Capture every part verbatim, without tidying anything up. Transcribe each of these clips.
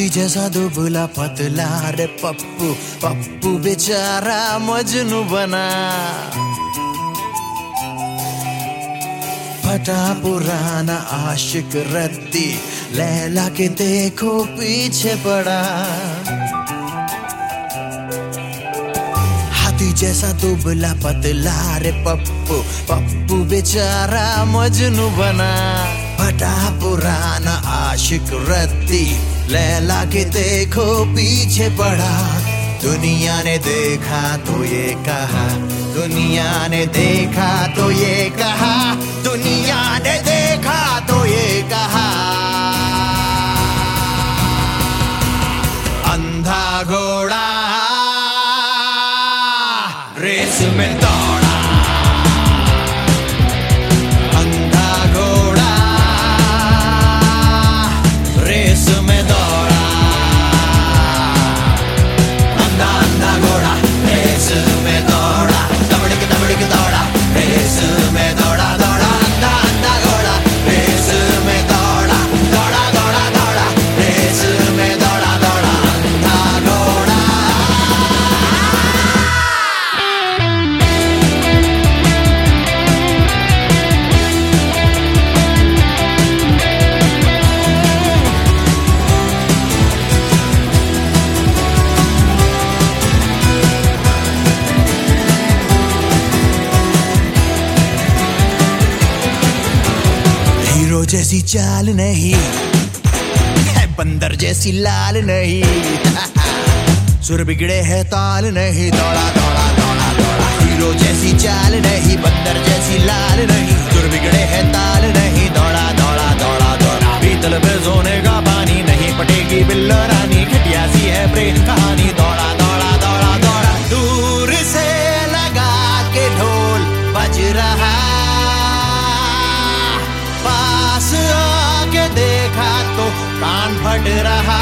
हाथी जैसा दुबला पतला रे पप्पू, पप्पू बेचारा मजनू बना। फटा पुराना आशिक रद्दी, लैला के देखो पीछे पड़ा। हाथी जैसा दुबला पतला रे पप्पू, पप्पू बेचारा मजनू बना। फटा पुराना आशिक रद्दी, लैला के देखो पीछे पड़ा। दुनिया ने देखा तो ये कहा, दुनिया ने देखा तो ये कहा, दुनिया ने देखा तो ये कहा, अंधा घोड़ा रेस में दौड़ा। अंधा घोड़ा रेस में दौड़ा। अंधा अंधा घोड़ा रेस में दौड़ा। दबड़क दबड़क दौड़ा रेस में दौड़ा। दौड़ा अंधा अंधा घोड़ा रेस में दौड़ा। दौड़ा दौड़ा दौड़ा रेस में दौड़ा। दौड़ा अंधा घोड़ा। हीरो जैसी चाल नहीं है, बंदर जैसी लाल नहीं। सुर बिगड़े है ताल नहीं। दौड़ा दौड़ा दौड़ा दौड़ा। हीरो जैसी चाल नहीं, बंदर जैसी लाल नहीं। सुर बिगड़े है ताल नहीं। दौड़ा दौड़ा दौड़ा दौड़ा। पीतल पे सोने का पानी नहीं, पटेगी बिल्लो रानी। खटिया सी है प्रेम कहानी। दौड़ा दौड़ा दौड़ा दौड़ा। दूर से लगा के ढोल बज रहा, पास आके देखा तो कान फट रहा।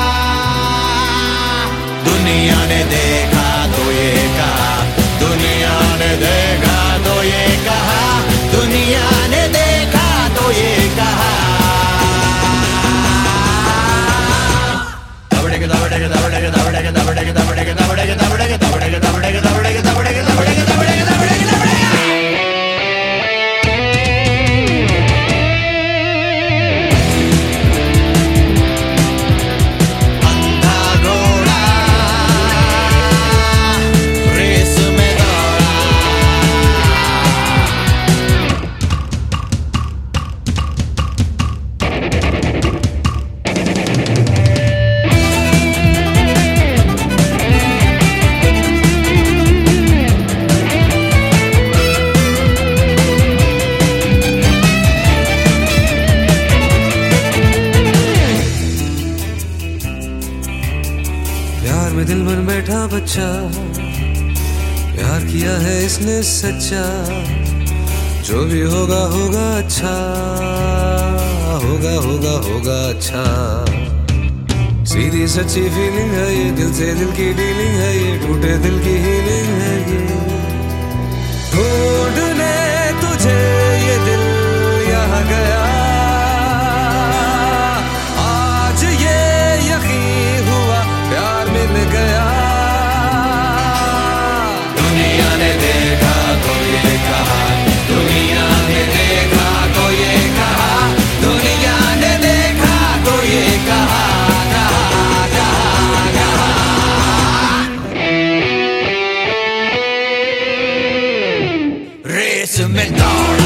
दुनिया ने देखा तो ये कहा, दुनिया ने देखा तो ये कहा, दुनिया ने देखा तो ये कहा। दबड़क दबड़क दबड़क दबड़क दबड़क दबड़क दबड़क दबड़क दबड़क दबड़क दबड़क दबड़क दबड़क दबड़क दबड़क दबड़क। प्यार में दिल बन बैठा बच्चा, प्यार किया है इसने सच्चा। जो भी होगा होगा अच्छा, होगा होगा होगा अच्छा। सीधी सच्ची फीलिंग है ये, दिल से दिल की डीलिंग है ये, टूटे दिल की हीलिंग है ये। ढूंढने तुझे ये दिल यहाँ गया, आज ये यकीन हुआ प्यार मिल गया। दुनिया ने देखा तो ये कहा, दुनिया ने देखा तो ये कहा, दुनिया ने देखा तो ये कहा, कहा कहा कहा। रेस में दौड़ा।